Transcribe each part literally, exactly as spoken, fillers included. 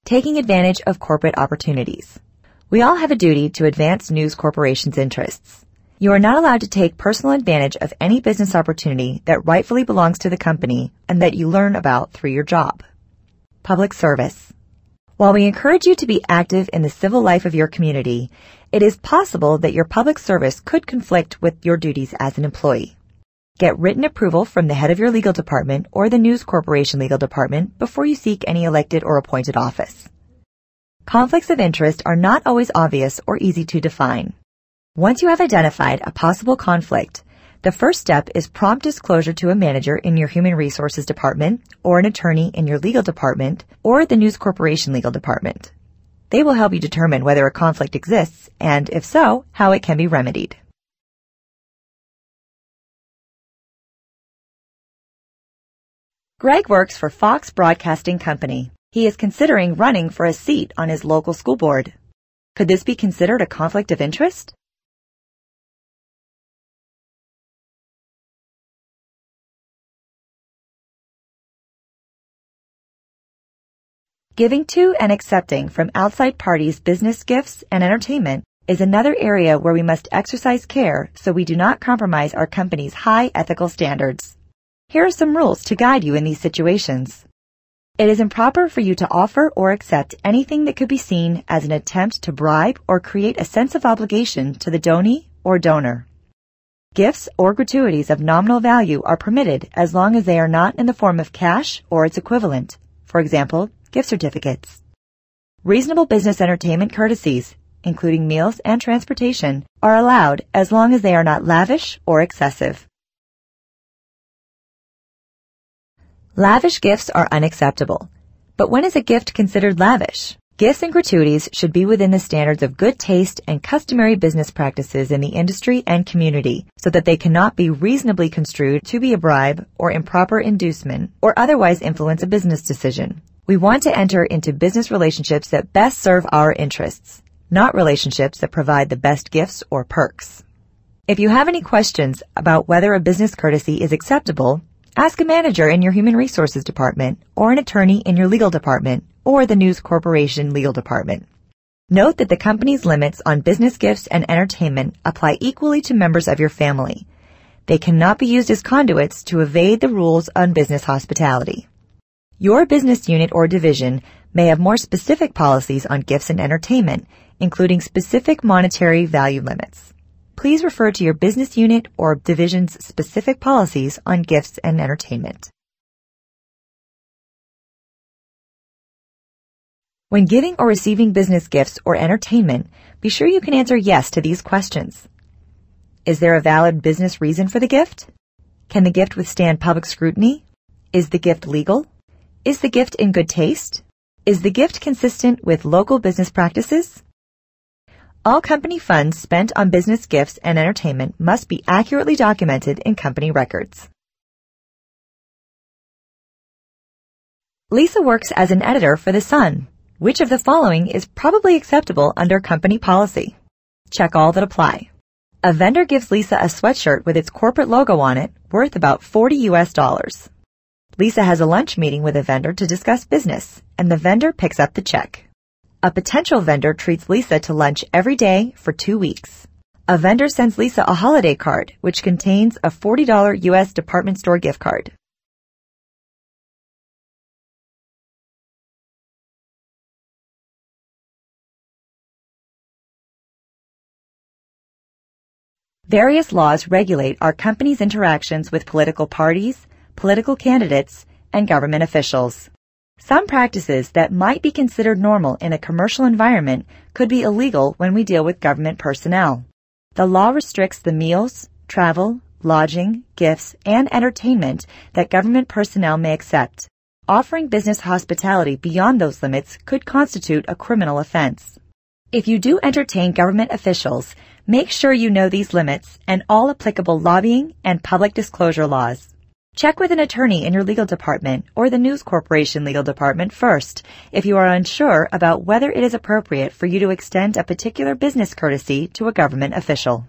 taking advantage of corporate opportunities. We all have a duty to advance News Corporation's interests. You are not allowed to take personal advantage of any business opportunity that rightfully belongs to the company and that you learn about through your job. Public service. While we encourage you to be active in the civil life of your community, it is possible that your public service could conflict with your duties as an employee. Get written approval from the head of your legal department or the News Corporation legal department before you seek any elected or appointed office. Conflicts of interest are not always obvious or easy to define. Once you have identified a possible conflict, the first step is prompt disclosure to a manager in your Human Resources Department or an attorney in your legal department or the News Corporation legal department. They will help you determine whether a conflict exists and, if so, how it can be remedied. Greg works for Fox Broadcasting Company. He is considering running for a seat on his local school board. Could this be considered a conflict of interest? Giving to and accepting from outside parties business gifts and entertainment is another area where we must exercise care so we do not compromise our company's high ethical standards. Here are some rules to guide you in these situations. It is improper for you to offer or accept anything that could be seen as an attempt to bribe or create a sense of obligation to the donee or donor. Gifts or gratuities of nominal value are permitted as long as they are not in the form of cash or its equivalent. For example, gift certificates. Reasonable business entertainment courtesies, including meals and transportation, are allowed as long as they are not lavish or excessive. Lavish gifts are unacceptable. But when is a gift considered lavish? Gifts and gratuities should be within the standards of good taste and customary business practices in the industry and community so that they cannot be reasonably construed to be a bribe or improper inducement or otherwise influence a business decision. We want to enter into business relationships that best serve our interests, not relationships that provide the best gifts or perks. If you have any questions about whether a business courtesy is acceptable, ask a manager in your Human Resources Department or an attorney in your legal department or the News Corporation legal department. Note that the company's limits on business gifts and entertainment apply equally to members of your family. They cannot be used as conduits to evade the rules on business hospitality. Your business unit or division may have more specific policies on gifts and entertainment, including specific monetary value limits. Please refer to your business unit or division's specific policies on gifts and entertainment. When giving or receiving business gifts or entertainment, be sure you can answer yes to these questions. Is there a valid business reason for the gift? Can the gift withstand public scrutiny? Is the gift legal? Is the gift in good taste? Is the gift consistent with local business practices? All company funds spent on business gifts and entertainment must be accurately documented in company records. Lisa works as an editor for The Sun. Which of the following is probably acceptable under company policy? Check all that apply. A vendor gives Lisa a sweatshirt with its corporate logo on it, worth about forty U S dollars. Lisa has a lunch meeting with a vendor to discuss business, and the vendor picks up the check. A potential vendor treats Lisa to lunch every day for two weeks. A vendor sends Lisa a holiday card, which contains a forty dollars U S department store gift card. Various laws regulate our company's interactions with political parties, political candidates, and government officials. Some practices that might be considered normal in a commercial environment could be illegal when we deal with government personnel. The law restricts the meals, travel, lodging, gifts, and entertainment that government personnel may accept. Offering business hospitality beyond those limits could constitute a criminal offense. If you do entertain government officials, make sure you know these limits and all applicable lobbying and public disclosure laws. Check with an attorney in your legal department or the News Corporation legal department first if you are unsure about whether it is appropriate for you to extend a particular business courtesy to a government official.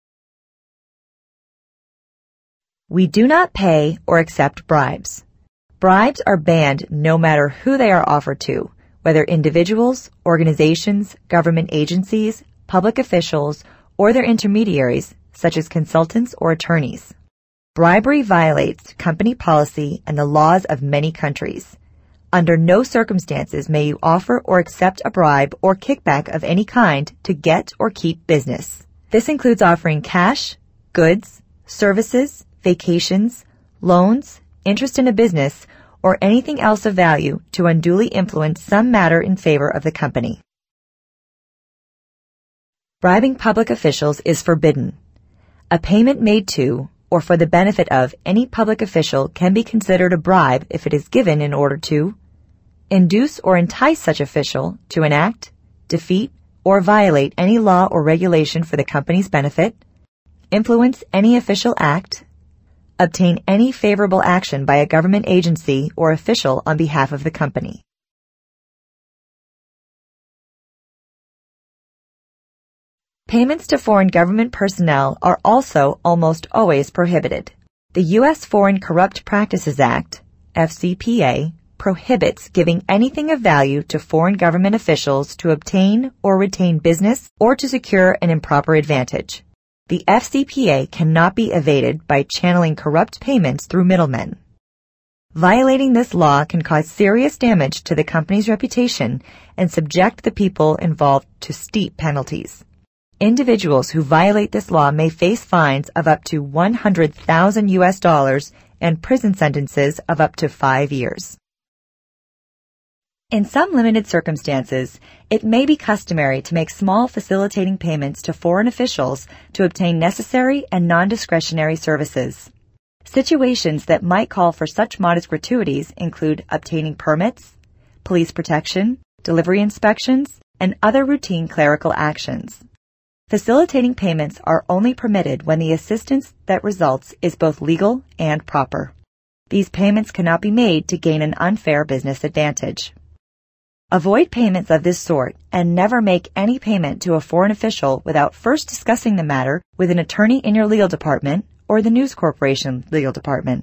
We do not pay or accept bribes. Bribes are banned no matter who they are offered to, whether individuals, organizations, government agencies, public officials, or their intermediaries, such as consultants or attorneys. Bribery violates company policy and the laws of many countries. Under no circumstances may you offer or accept a bribe or kickback of any kind to get or keep business. This includes offering cash, goods, services, vacations, loans, interest in a business, or anything else of value to unduly influence some matter in favor of the company. Bribing public officials is forbidden. A payment made to, or for the benefit of, any public official can be considered a bribe if it is given in order to induce or entice such official to enact, defeat, or violate any law or regulation for the company's benefit, influence any official act, obtain any favorable action by a government agency or official on behalf of the company. Payments to foreign government personnel are also almost always prohibited. The U S Foreign Corrupt Practices Act, F C P A, prohibits giving anything of value to foreign government officials to obtain or retain business or to secure an improper advantage. The F C P A cannot be evaded by channeling corrupt payments through middlemen. Violating this law can cause serious damage to the company's reputation and subject the people involved to steep penalties. Individuals who violate this law may face fines of up to one hundred thousand U S dollars and prison sentences of up to five years. In some limited circumstances, it may be customary to make small facilitating payments to foreign officials to obtain necessary and non-discretionary services. Situations that might call for such modest gratuities include obtaining permits, police protection, delivery inspections, and other routine clerical actions. Facilitating payments are only permitted when the assistance that results is both legal and proper. These payments cannot be made to gain an unfair business advantage. Avoid payments of this sort and never make any payment to a foreign official without first discussing the matter with an attorney in your legal department or the News Corporation legal department.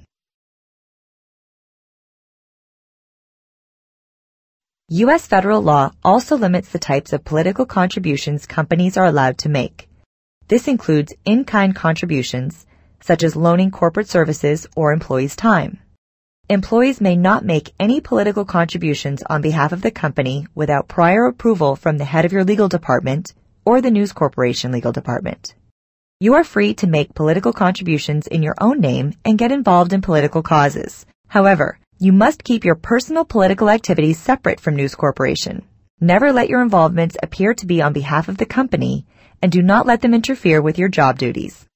U S federal law also limits the types of political contributions companies are allowed to make. This includes in-kind contributions, such as loaning corporate services or employees' time. Employees may not make any political contributions on behalf of the company without prior approval from the head of your legal department or the News Corporation legal department. You are free to make political contributions in your own name and get involved in political causes. However, you must keep your personal political activities separate from News Corporation. Never let your involvements appear to be on behalf of the company, and do not let them interfere with your job duties.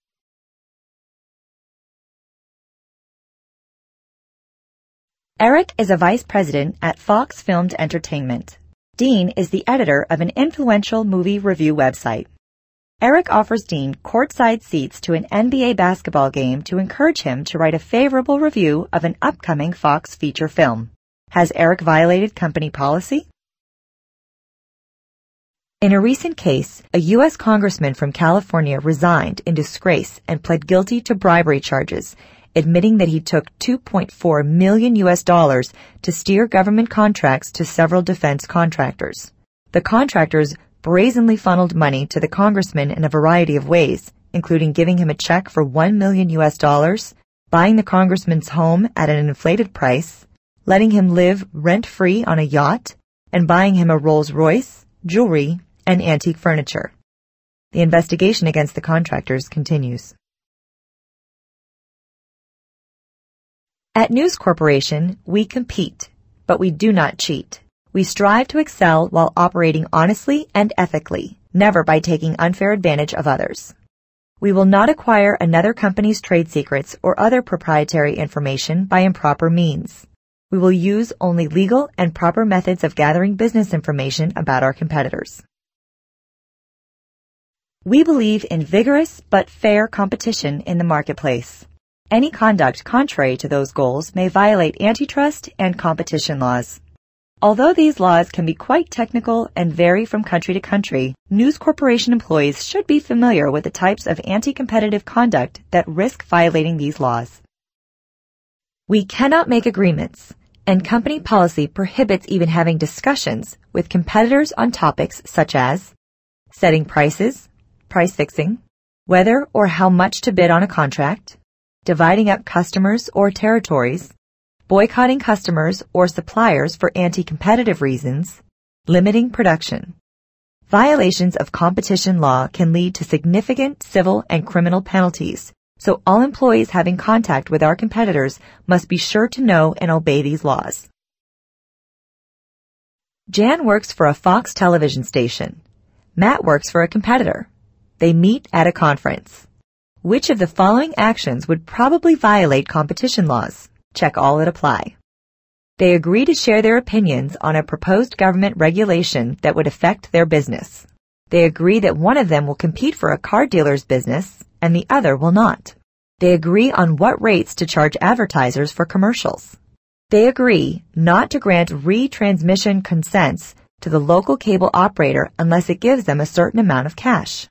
Eric is a vice president at Fox Filmed Entertainment. Dean is the editor of an influential movie review website. Eric offers Dean courtside seats to an N B A basketball game to encourage him to write a favorable review of an upcoming Fox feature film. Has Eric violated company policy? In a recent case, a U S congressman from California resigned in disgrace and pled guilty to bribery charges, admitting that he took two point four million U S dollars to steer government contracts to several defense contractors. The contractors brazenly funneled money to the congressman in a variety of ways, including giving him a check for one million U S dollars, buying the congressman's home at an inflated price, letting him live rent-free on a yacht, and buying him a Rolls-Royce, jewelry, and antique furniture. The investigation against the contractors continues. At News Corporation, we compete, but we do not cheat. We strive to excel while operating honestly and ethically, never by taking unfair advantage of others. We will not acquire another company's trade secrets or other proprietary information by improper means. We will use only legal and proper methods of gathering business information about our competitors. We believe in vigorous but fair competition in the marketplace. Any conduct contrary to those goals may violate antitrust and competition laws. Although these laws can be quite technical and vary from country to country, News Corporation employees should be familiar with the types of anti-competitive conduct that risk violating these laws. We cannot make agreements, and company policy prohibits even having discussions with competitors on topics such as setting prices, price fixing, whether or how much to bid on a contract, dividing up customers or territories, boycotting customers or suppliers for anti-competitive reasons, limiting production. Violations of competition law can lead to significant civil and criminal penalties, so all employees having contact with our competitors must be sure to know and obey these laws. Jan works for a Fox television station. Matt works for a competitor. They meet at a conference. Which of the following actions would probably violate competition laws? Check all that apply. They agree to share their opinions on a proposed government regulation that would affect their business. They agree that one of them will compete for a car dealer's business and the other will not. They agree on what rates to charge advertisers for commercials. They agree not to grant retransmission consents to the local cable operator unless it gives them a certain amount of cash.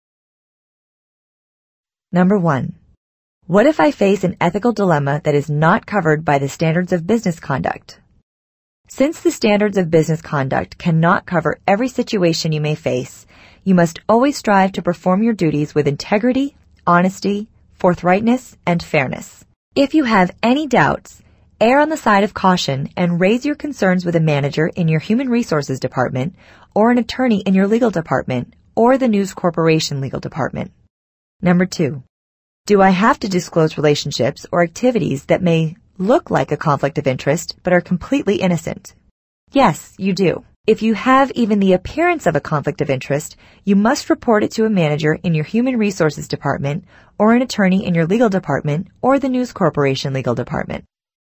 Number one. What if I face an ethical dilemma that is not covered by the standards of business conduct? Since the standards of business conduct cannot cover every situation you may face, you must always strive to perform your duties with integrity, honesty, forthrightness, and fairness. If you have any doubts, err on the side of caution and raise your concerns with a manager in your Human Resources Department or an attorney in your legal department or the News Corporation legal department. Number two. Do I have to disclose relationships or activities that may look like a conflict of interest but are completely innocent? Yes, you do. If you have even the appearance of a conflict of interest, you must report it to a manager in your Human Resources Department or an attorney in your legal department or the News Corporation legal department.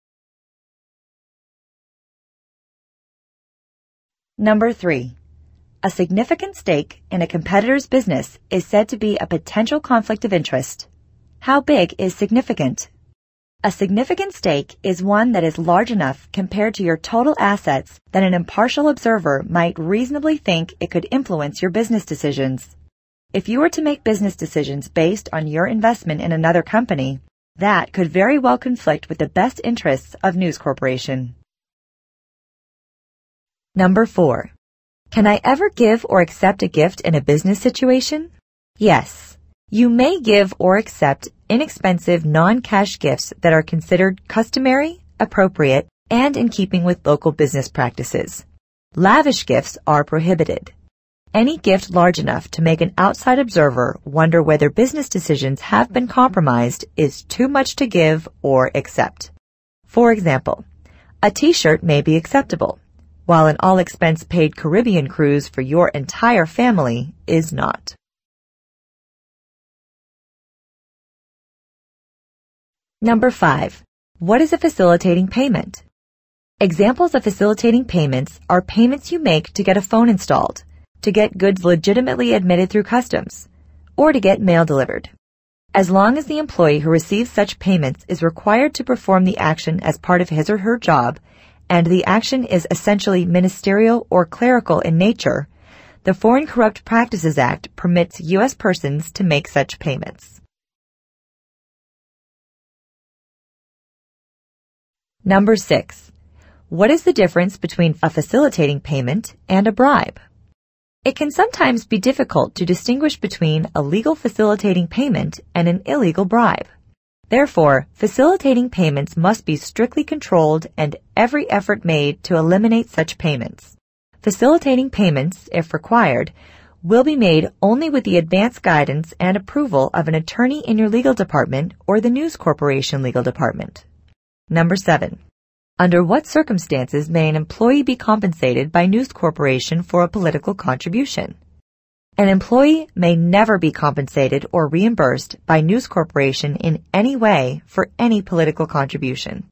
Number three. A significant stake in a competitor's business is said to be a potential conflict of interest. How big is significant? A significant stake is one that is large enough compared to your total assets that an impartial observer might reasonably think it could influence your business decisions. If you were to make business decisions based on your investment in another company, that could very well conflict with the best interests of News Corporation. Number four. Can I ever give or accept a gift in a business situation? Yes. You may give or accept inexpensive non-cash gifts that are considered customary, appropriate, and in keeping with local business practices. Lavish gifts are prohibited. Any gift large enough to make an outside observer wonder whether business decisions have been compromised is too much to give or accept. For example, a t-shirt may be acceptable, while an all-expense-paid Caribbean cruise for your entire family is not. Number five. What is a facilitating payment? Examples of facilitating payments are payments you make to get a phone installed, to get goods legitimately admitted through customs, or to get mail delivered. As long as the employee who receives such payments is required to perform the action as part of his or her job, and the action is essentially ministerial or clerical in nature, the Foreign Corrupt Practices Act permits U S persons to make such payments. Number six. What is the difference between a facilitating payment and a bribe? It can sometimes be difficult to distinguish between a legal facilitating payment and an illegal bribe. Therefore, facilitating payments must be strictly controlled and every effort made to eliminate such payments. Facilitating payments, if required, will be made only with the advance guidance and approval of an attorney in your legal department or the News Corporation legal department. Number seven. Under what circumstances may an employee be compensated by News Corporation for a political contribution? An employee may never be compensated or reimbursed by News Corporation in any way for any political contribution.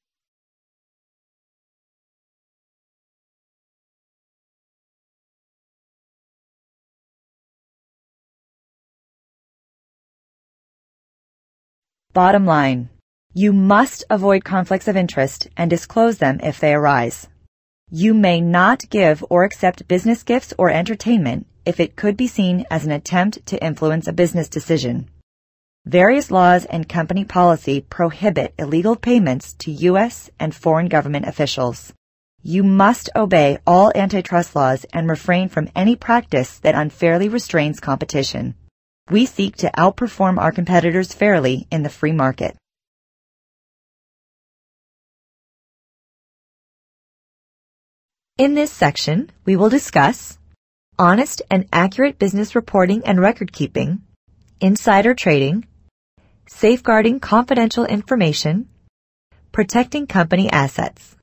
Bottom line. You must avoid conflicts of interest and disclose them if they arise. You may not give or accept business gifts or entertainment if it could be seen as an attempt to influence a business decision. Various laws and company policy prohibit illegal payments to U S and foreign government officials. You must obey all antitrust laws and refrain from any practice that unfairly restrains competition. We seek to outperform our competitors fairly in the free market. In this section, we will discuss honest and accurate business reporting and record keeping, insider trading, safeguarding confidential information, protecting company assets.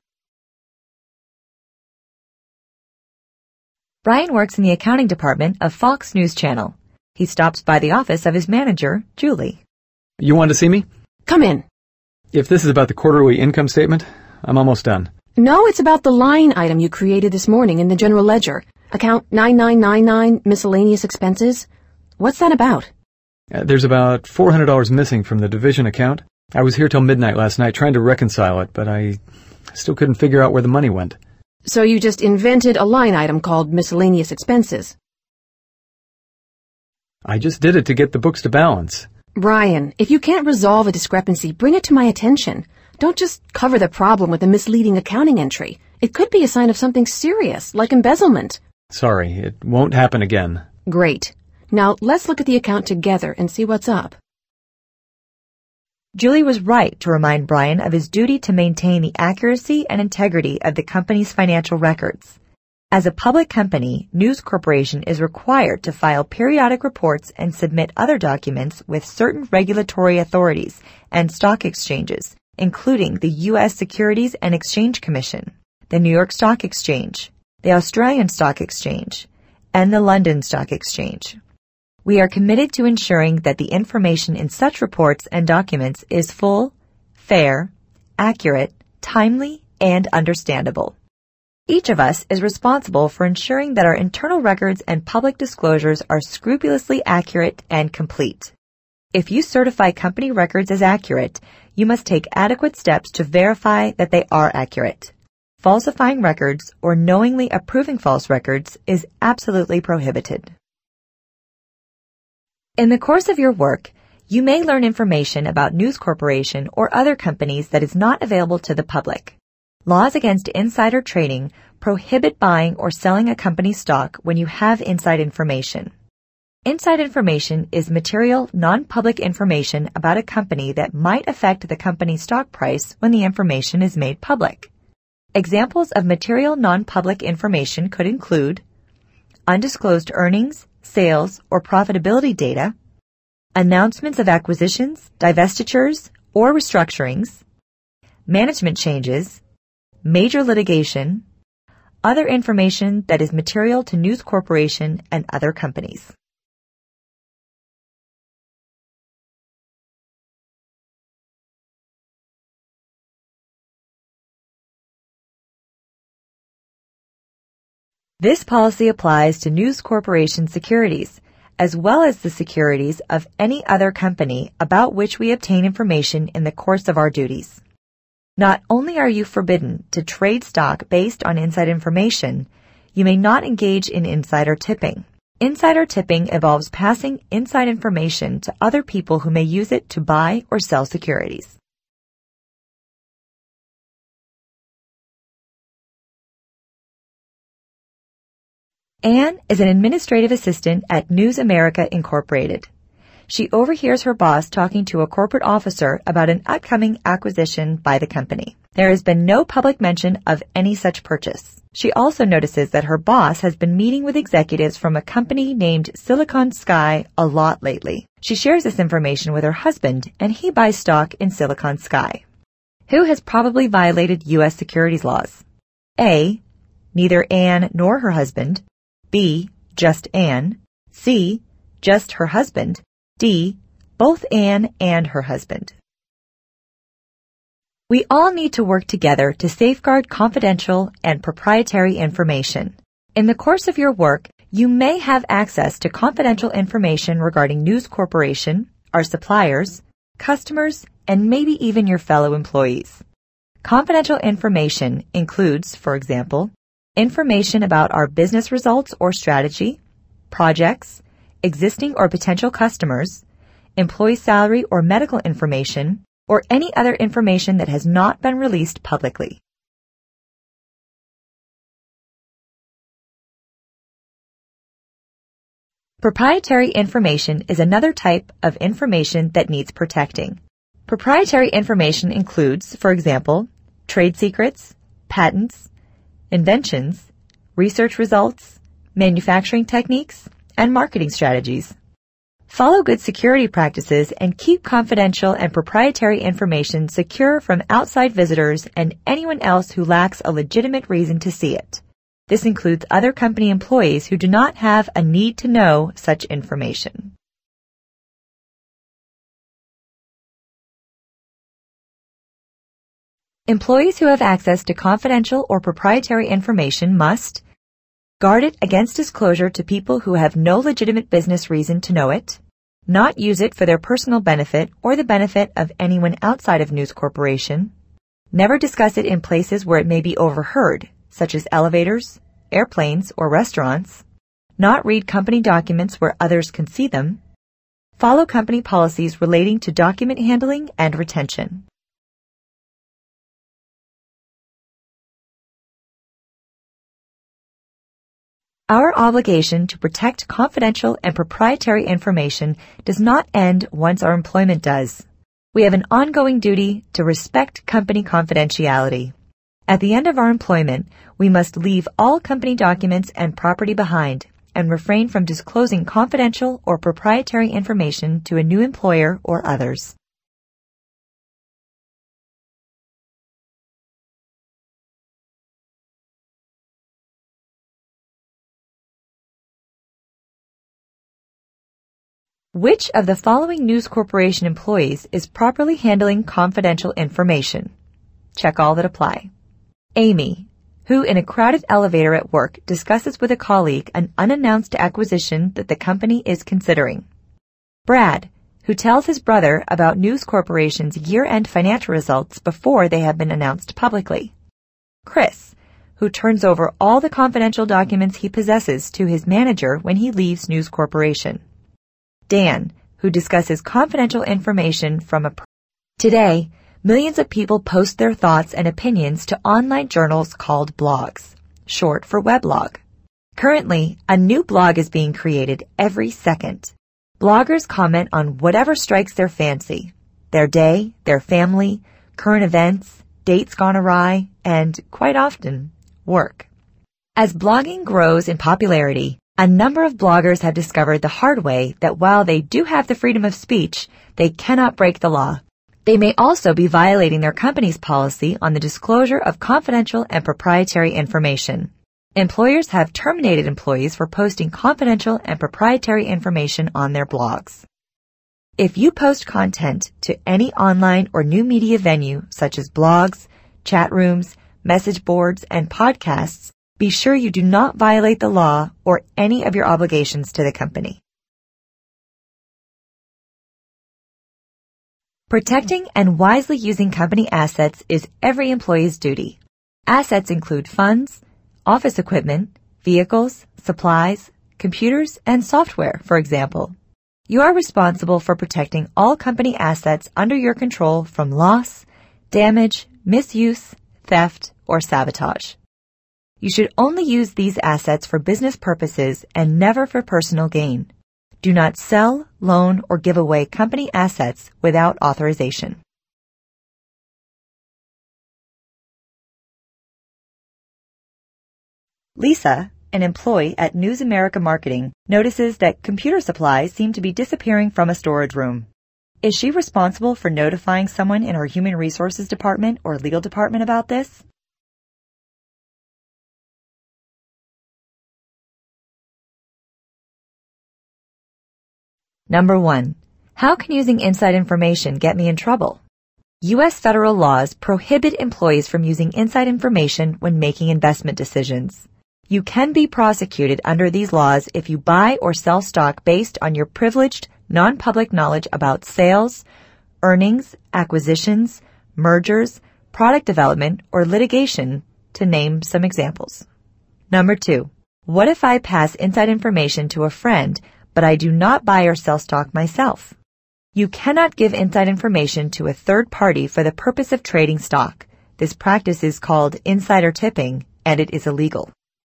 Brian works in the accounting department of Fox News Channel. He stops by the office of his manager, Julie. You want to see me? Come in. If this is about the quarterly income statement, I'm almost done. No, it's about the line item you created this morning in the general ledger. Account nine nine nine nine, miscellaneous expenses. What's that about? Uh, there's about four hundred dollars missing from the division account. I was here till midnight last night trying to reconcile it, but I still couldn't figure out where the money went. So you just invented a line item called miscellaneous expenses? I just did it to get the books to balance. Brian, if you can't resolve a discrepancy, bring it to my attention. Don't just cover the problem with a misleading accounting entry. It could be a sign of something serious, like embezzlement. Sorry, it won't happen again. Great. Now, let's look at the account together and see what's up. Julie was right to remind Brian of his duty to maintain the accuracy and integrity of the company's financial records. As a public company, News Corporation is required to file periodic reports and submit other documents with certain regulatory authorities and stock exchanges, including the U S Securities and Exchange Commission, the New York Stock Exchange, the Australian Stock Exchange, and the London Stock Exchange. We are committed to ensuring that the information in such reports and documents is full, fair, accurate, timely, and understandable. Each of us is responsible for ensuring that our internal records and public disclosures are scrupulously accurate and complete. If you certify company records as accurate, you must take adequate steps to verify that they are accurate. Falsifying records or knowingly approving false records is absolutely prohibited. In the course of your work, you may learn information about News Corporation or other companies that is not available to the public. Laws against insider trading prohibit buying or selling a company's stock when you have inside information. Inside information is material, non-public information about a company that might affect the company's stock price when the information is made public. Examples of material, non-public information could include undisclosed earnings, sales, or profitability data, announcements of acquisitions, divestitures, or restructurings, management changes, major litigation, other information that is material to News Corporation and other companies. This policy applies to News Corporation securities, as well as the securities of any other company about which we obtain information in the course of our duties. Not only are you forbidden to trade stock based on inside information, you may not engage in insider tipping. Insider tipping involves passing inside information to other people who may use it to buy or sell securities. Anne is an administrative assistant at News America Incorporated. She overhears her boss talking to a corporate officer about an upcoming acquisition by the company. There has been no public mention of any such purchase. She also notices that her boss has been meeting with executives from a company named Silicon Sky a lot lately. She shares this information with her husband, and he buys stock in Silicon Sky. Who has probably violated U S securities laws? A. Neither Anne nor her husband. B. Just Anne. C. Just her husband. D. Both Anne and her husband. We all need to work together to safeguard confidential and proprietary information. In the course of your work, you may have access to confidential information regarding News Corporation, our suppliers, customers, and maybe even your fellow employees. Confidential information includes, for example, information about our business results or strategy, projects, existing or potential customers, employee salary or medical information, or any other information that has not been released publicly. Proprietary information is another type of information that needs protecting. Proprietary information includes, for example, trade secrets, patents, inventions, research results, manufacturing techniques, and marketing strategies. Follow good security practices and keep confidential and proprietary information secure from outside visitors and anyone else who lacks a legitimate reason to see it. This includes other company employees who do not have a need to know such information. Employees who have access to confidential or proprietary information must guard it against disclosure to people who have no legitimate business reason to know it, not use it for their personal benefit or the benefit of anyone outside of News Corporation, never discuss it in places where it may be overheard, such as elevators, airplanes, or restaurants, not read company documents where others can see them, follow company policies relating to document handling and retention. Our obligation to protect confidential and proprietary information does not end once our employment does. We have an ongoing duty to respect company confidentiality. At the end of our employment, we must leave all company documents and property behind and refrain from disclosing confidential or proprietary information to a new employer or others. Which of the following News Corporation employees is properly handling confidential information? Check all that apply. Amy, who in a crowded elevator at work discusses with a colleague an unannounced acquisition that the company is considering. Brad, who tells his brother about News Corporation's year-end financial results before they have been announced publicly. Chris, who turns over all the confidential documents he possesses to his manager when he leaves News Corporation. Dan, who discusses confidential information from a... Today, millions of people post their thoughts and opinions to online journals called blogs, short for weblog. Currently, a new blog is being created every second. Bloggers comment on whatever strikes their fancy, their day, their family, current events, dates gone awry, and, quite often, work. As blogging grows in popularity, a number of bloggers have discovered the hard way that while they do have the freedom of speech, they cannot break the law. They may also be violating their company's policy on the disclosure of confidential and proprietary information. Employers have terminated employees for posting confidential and proprietary information on their blogs. If you post content to any online or new media venue such as blogs, chat rooms, message boards, and podcasts, be sure you do not violate the law or any of your obligations to the company. Protecting and wisely using company assets is every employee's duty. Assets include funds, office equipment, vehicles, supplies, computers, and software, for example. You are responsible for protecting all company assets under your control from loss, damage, misuse, theft, or sabotage. You should only use these assets for business purposes and never for personal gain. Do not sell, loan, or give away company assets without authorization. Lisa, an employee at News America Marketing, notices that computer supplies seem to be disappearing from a storage room. Is she responsible for notifying someone in her Human Resources Department or Legal Department about this? Number one, how can using inside information get me in trouble? U S federal laws prohibit employees from using inside information when making investment decisions. You can be prosecuted under these laws if you buy or sell stock based on your privileged, non-public knowledge about sales, earnings, acquisitions, mergers, product development, or litigation, to name some examples. Number two, what if I pass inside information to a friend but I do not buy or sell stock myself? You cannot give inside information to a third party for the purpose of trading stock. This practice is called insider tipping, and it is illegal.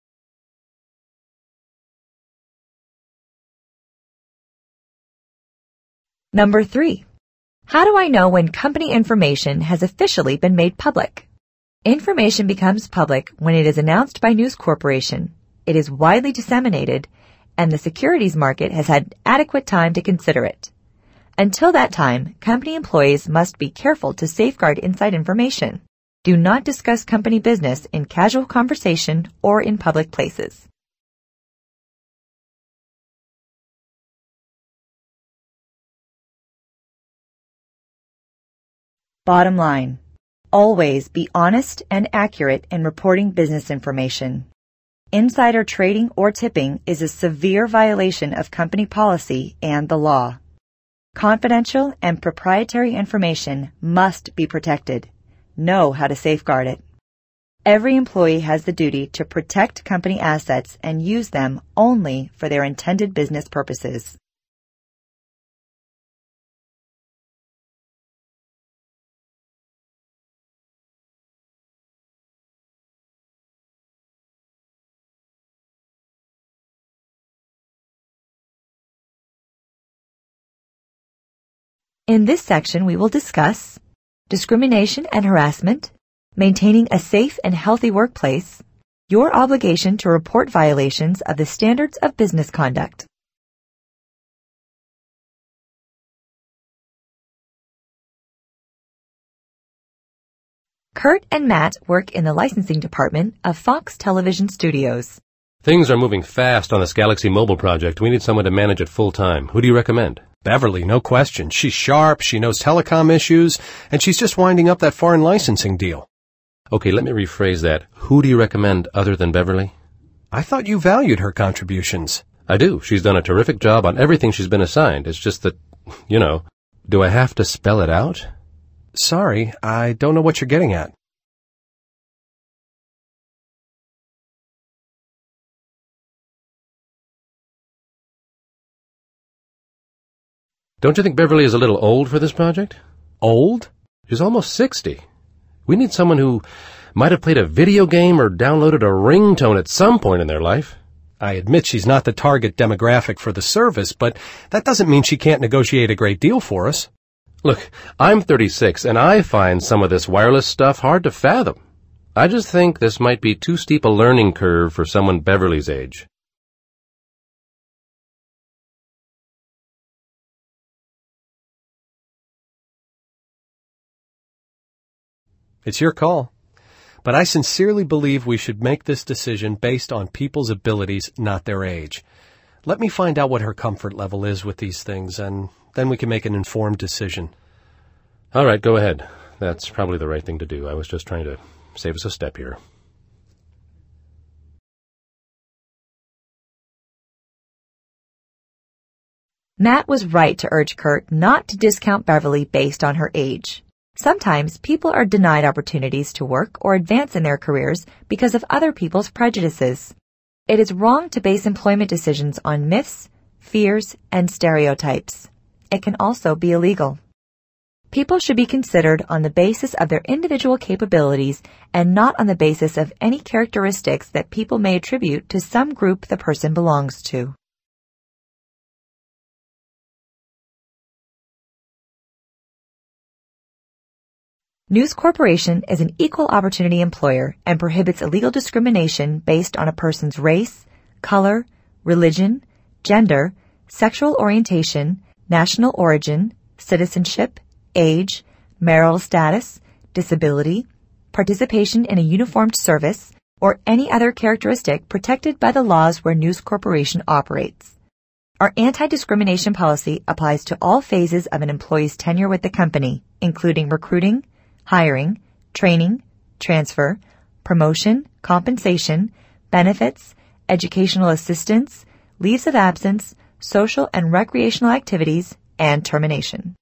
Number three. How do I know when company information has officially been made public? Information becomes public when it is announced by News Corporation, it is widely disseminated, and the securities market has had adequate time to consider it. Until that time, company employees must be careful to safeguard inside information. Do not discuss company business in casual conversation or in public places. Bottom line. Always be honest and accurate in reporting business information. Insider trading or tipping is a severe violation of company policy and the law. Confidential and proprietary information must be protected. Know how to safeguard it. Every employee has the duty to protect company assets and use them only for their intended business purposes. In this section, we will discuss discrimination and harassment, maintaining a safe and healthy workplace, your obligation to report violations of the standards of business conduct. Kurt and Matt work in the licensing department of Fox Television Studios. Things are moving fast on this Galaxy Mobile project. We need someone to manage it full-time. Who do you recommend? Beverly, no question. She's sharp, she knows telecom issues, and she's just winding up that foreign licensing deal. Okay, let me rephrase that. Who do you recommend other than Beverly? I thought you valued her contributions. I do. She's done a terrific job on everything she's been assigned. It's just that, you know, do I have to spell it out? Sorry, I don't know what you're getting at. Don't you think Beverly is a little old for this project? Old? She's almost sixty. We need someone who might have played a video game or downloaded a ringtone at some point in their life. I admit she's not the target demographic for the service, but that doesn't mean she can't negotiate a great deal for us. Look, I'm thirty-six, and I find some of this wireless stuff hard to fathom. I just think this might be too steep a learning curve for someone Beverly's age. It's your call. But I sincerely believe we should make this decision based on people's abilities, not their age. Let me find out what her comfort level is with these things, and then we can make an informed decision. All right, go ahead. That's probably the right thing to do. I was just trying to save us a step here. Matt was right to urge Kurt not to discount Beverly based on her age. Sometimes people are denied opportunities to work or advance in their careers because of other people's prejudices. It is wrong to base employment decisions on myths, fears, and stereotypes. It can also be illegal. People should be considered on the basis of their individual capabilities and not on the basis of any characteristics that people may attribute to some group the person belongs to. News Corporation is an equal opportunity employer and prohibits illegal discrimination based on a person's race, color, religion, gender, sexual orientation, national origin, citizenship, age, marital status, disability, participation in a uniformed service, or any other characteristic protected by the laws where News Corporation operates. Our anti-discrimination policy applies to all phases of an employee's tenure with the company, including recruiting, hiring, training, transfer, promotion, compensation, benefits, educational assistance, leaves of absence, social and recreational activities, and termination.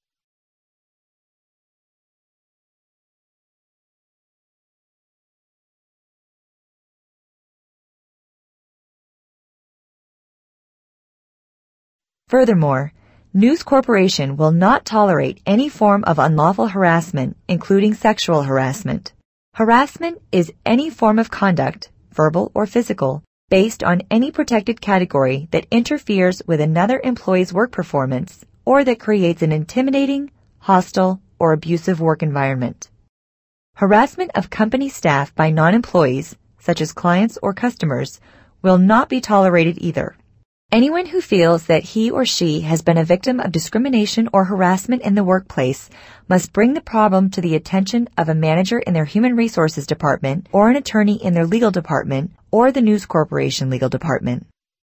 Furthermore, News Corporation will not tolerate any form of unlawful harassment, including sexual harassment. Harassment is any form of conduct, verbal or physical, based on any protected category that interferes with another employee's work performance or that creates an intimidating, hostile, or abusive work environment. Harassment of company staff by non-employees, such as clients or customers, will not be tolerated either. Anyone who feels that he or she has been a victim of discrimination or harassment in the workplace must bring the problem to the attention of a manager in their human resources department or an attorney in their legal department or the News Corporation legal department.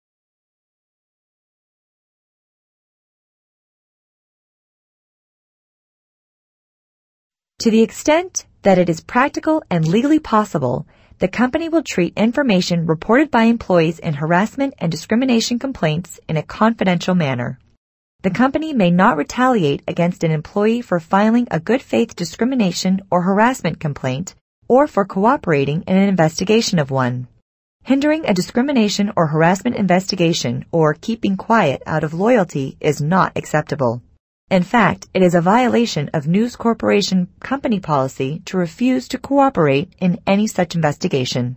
To the extent that it is practical and legally possible, the company will treat information reported by employees in harassment and discrimination complaints in a confidential manner. The company may not retaliate against an employee for filing a good faith discrimination or harassment complaint or for cooperating in an investigation of one. Hindering a discrimination or harassment investigation or keeping quiet out of loyalty is not acceptable. In fact, it is a violation of News Corporation company policy to refuse to cooperate in any such investigation.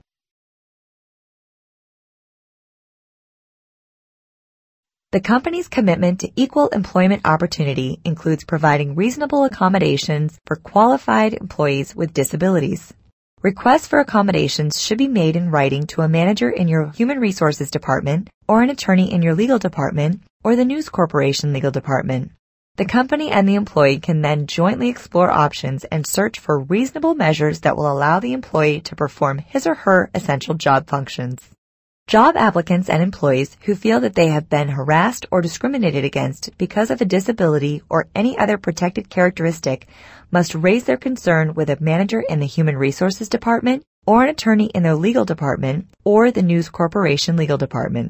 The company's commitment to equal employment opportunity includes providing reasonable accommodations for qualified employees with disabilities. Requests for accommodations should be made in writing to a manager in your Human Resources Department or an attorney in your legal department or the News Corporation legal department. The company and the employee can then jointly explore options and search for reasonable measures that will allow the employee to perform his or her essential job functions. Job applicants and employees who feel that they have been harassed or discriminated against because of a disability or any other protected characteristic must raise their concern with a manager in the Human Resources Department or an attorney in their legal department or the News Corporation legal department.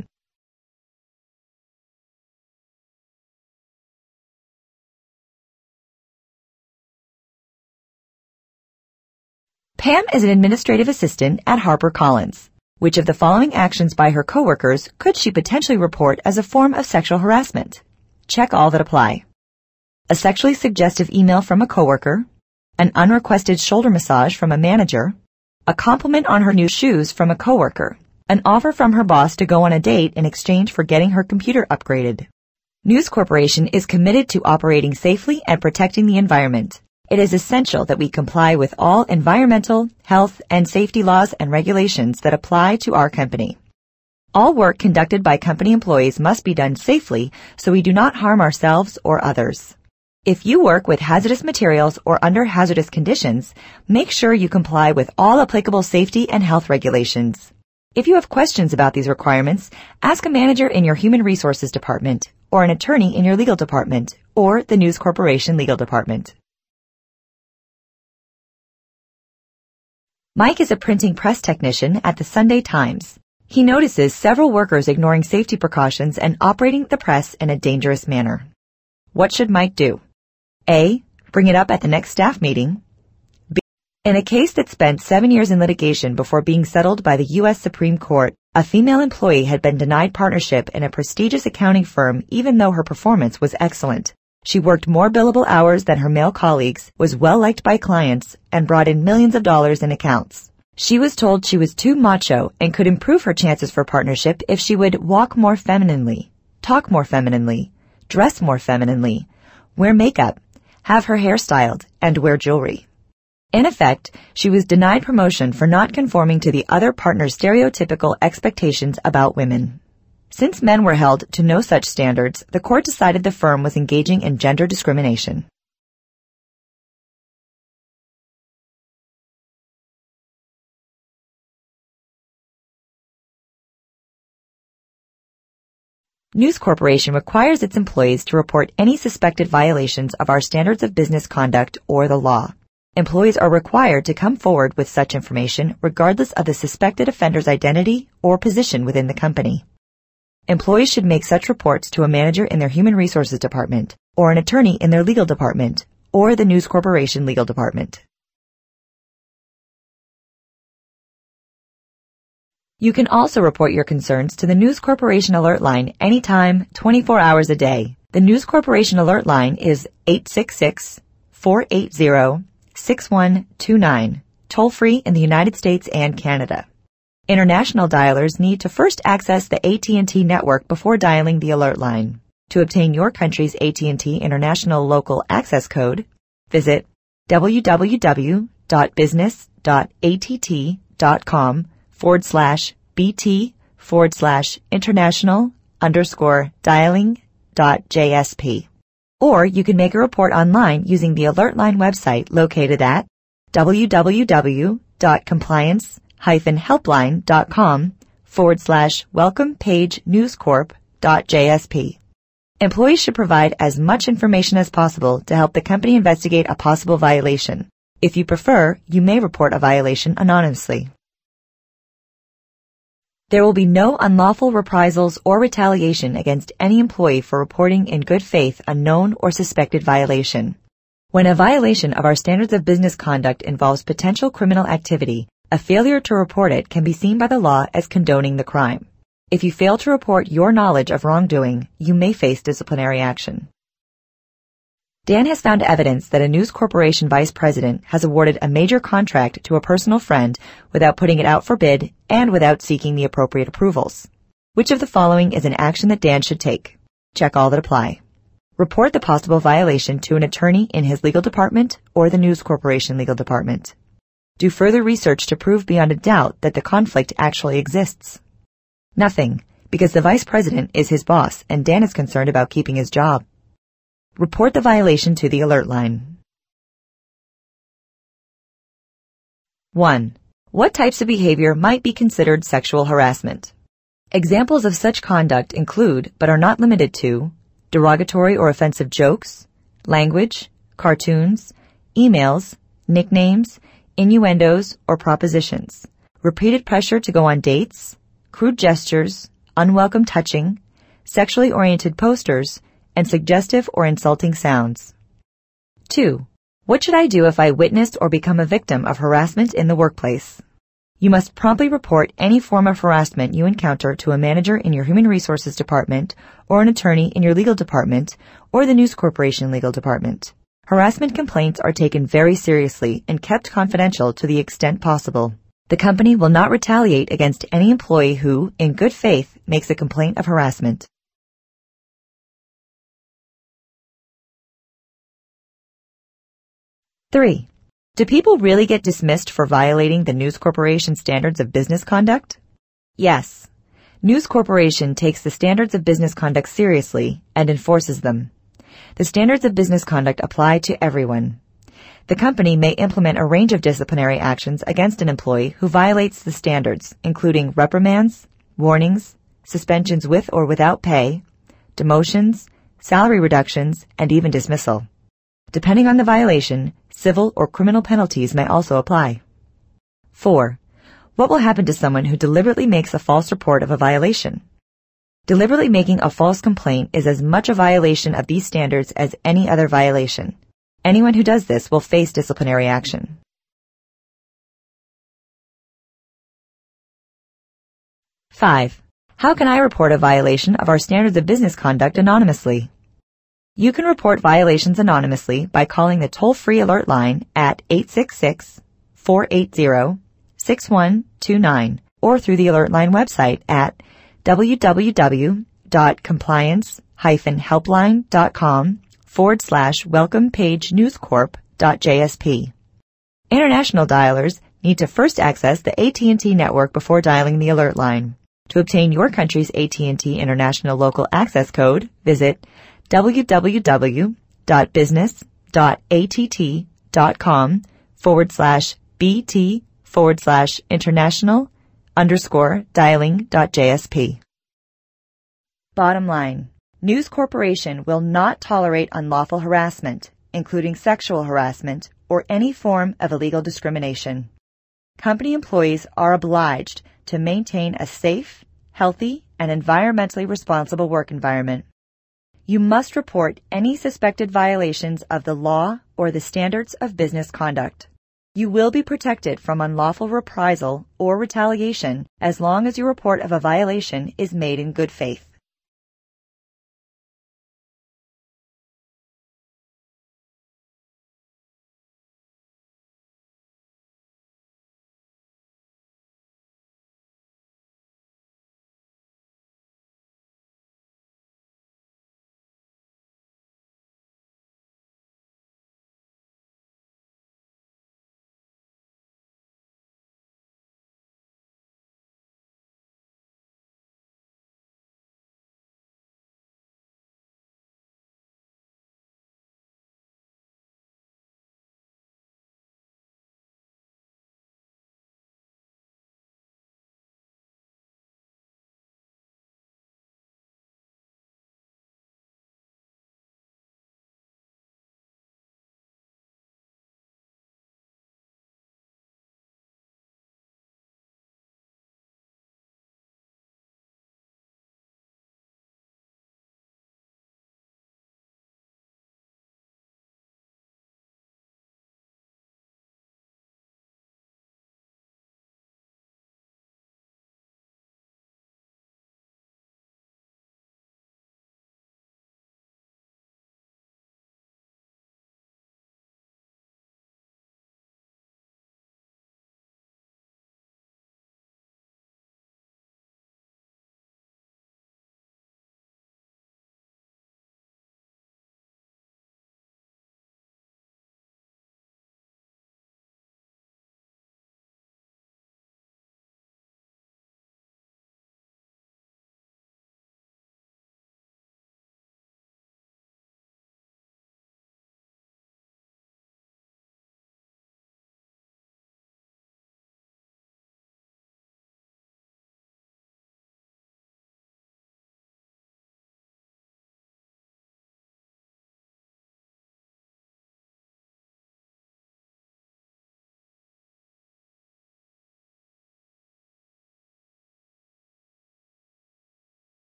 Pam is an administrative assistant at HarperCollins. Which of the following actions by her coworkers could she potentially report as a form of sexual harassment? Check all that apply. A sexually suggestive email from a coworker, an unrequested shoulder massage from a manager, a compliment on her new shoes from a coworker, an offer from her boss to go on a date in exchange for getting her computer upgraded. News Corporation is committed to operating safely and protecting the environment. It is essential that we comply with all environmental, health, and safety laws and regulations that apply to our company. All work conducted by company employees must be done safely so we do not harm ourselves or others. If you work with hazardous materials or under hazardous conditions, make sure you comply with all applicable safety and health regulations. If you have questions about these requirements, ask a manager in your Human Resources Department, or an attorney in your legal department, or the News Corporation legal department. Mike is a printing press technician at the Sunday Times. He notices several workers ignoring safety precautions and operating the press in a dangerous manner. What should Mike do? A. Bring it up at the next staff meeting. B. In a case that spent seven years in litigation before being settled by the U S Supreme Court, a female employee had been denied partnership in a prestigious accounting firm even though her performance was excellent. She worked more billable hours than her male colleagues, was well-liked by clients, and brought in millions of dollars in accounts. She was told she was too macho and could improve her chances for partnership if she would walk more femininely, talk more femininely, dress more femininely, wear makeup, have her hair styled, and wear jewelry. In effect, she was denied promotion for not conforming to the other partner's stereotypical expectations about women. Since men were held to no such standards, the court decided the firm was engaging in gender discrimination. News Corporation requires its employees to report any suspected violations of our standards of business conduct or the law. Employees are required to come forward with such information regardless of the suspected offender's identity or position within the company. Employees should make such reports to a manager in their Human Resources Department, or an attorney in their legal department, or the News Corporation legal department. You can also report your concerns to the News Corporation Alert Line anytime, twenty-four hours a day. The The News Corporation alert line is eight six six, four eight zero, six one two nine, toll-free in the United States and Canada. International dialers need to first access the A T and T network before dialing the alert line. To obtain your country's A T and T International Local Access Code, visit www.business.att.com forward slash BT forward slash international underscore dialing dot JSP. Or you can make a report online using the Alert Line website located at www.compliance-helpline.com forward slash welcome page newscorp dot JSP. Employees should provide as much information as possible to help the company investigate a possible violation. If you prefer, you may report a violation anonymously. There will be no unlawful reprisals or retaliation against any employee for reporting in good faith a known or suspected violation. When a violation of our standards of business conduct involves potential criminal activity, a failure to report it can be seen by the law as condoning the crime. If you fail to report your knowledge of wrongdoing, you may face disciplinary action. Dan has found evidence that a News Corporation vice president has awarded a major contract to a personal friend without putting it out for bid and without seeking the appropriate approvals. Which of the following is an action that Dan should take? Check all that apply. Report the possible violation to an attorney in his legal department or the News Corporation legal department. Do further research to prove beyond a doubt that the conflict actually exists. Nothing, because the vice president is his boss and Dan is concerned about keeping his job. Report the violation to the alert line. one. What types of behavior might be considered sexual harassment? Examples of such conduct include, but are not limited to, derogatory or offensive jokes, language, cartoons, emails, nicknames, innuendos, or propositions, repeated pressure to go on dates, crude gestures, unwelcome touching, sexually oriented posters, and suggestive or insulting sounds. two. What should I do if I witnessed or become a victim of harassment in the workplace? You must promptly report any form of harassment you encounter to a manager in your Human Resources Department or an attorney in your legal department or the News Corporation legal department. Harassment complaints are taken very seriously and kept confidential to the extent possible. The company will not retaliate against any employee who, in good faith, makes a complaint of harassment. three. Do people really get dismissed for violating the News Corporation standards of business conduct? Yes. News Corporation takes the standards of business conduct seriously and enforces them. The standards of business conduct apply to everyone. The company may implement a range of disciplinary actions against an employee who violates the standards, including reprimands, warnings, suspensions with or without pay, demotions, salary reductions, and even dismissal. Depending on the violation, civil or criminal penalties may also apply. four. What will happen to someone who deliberately makes a false report of a violation? Deliberately making a false complaint is as much a violation of these standards as any other violation. Anyone who does this will face disciplinary action. five. How can I report a violation of our standards of business conduct anonymously? You can report violations anonymously by calling the toll-free alert line at eight six six, four eight zero, six one two nine or through the alert line website at www.compliance-helpline.com forward slash welcome page newscorp dot JSP. International dialers need to first access the A T and T network before dialing the alert line. To obtain your country's A T and T International Local Access Code, visit www.business.att.com forward slash BT forward slash international underscore dialing dot JSP. Bottom line. News Corporation will not tolerate unlawful harassment, including sexual harassment or any form of illegal discrimination. Company employees are obliged to maintain a safe, healthy, and environmentally responsible work environment. You must report any suspected violations of the law or the standards of business conduct. You will be protected from unlawful reprisal or retaliation as long as your report of a violation is made in good faith.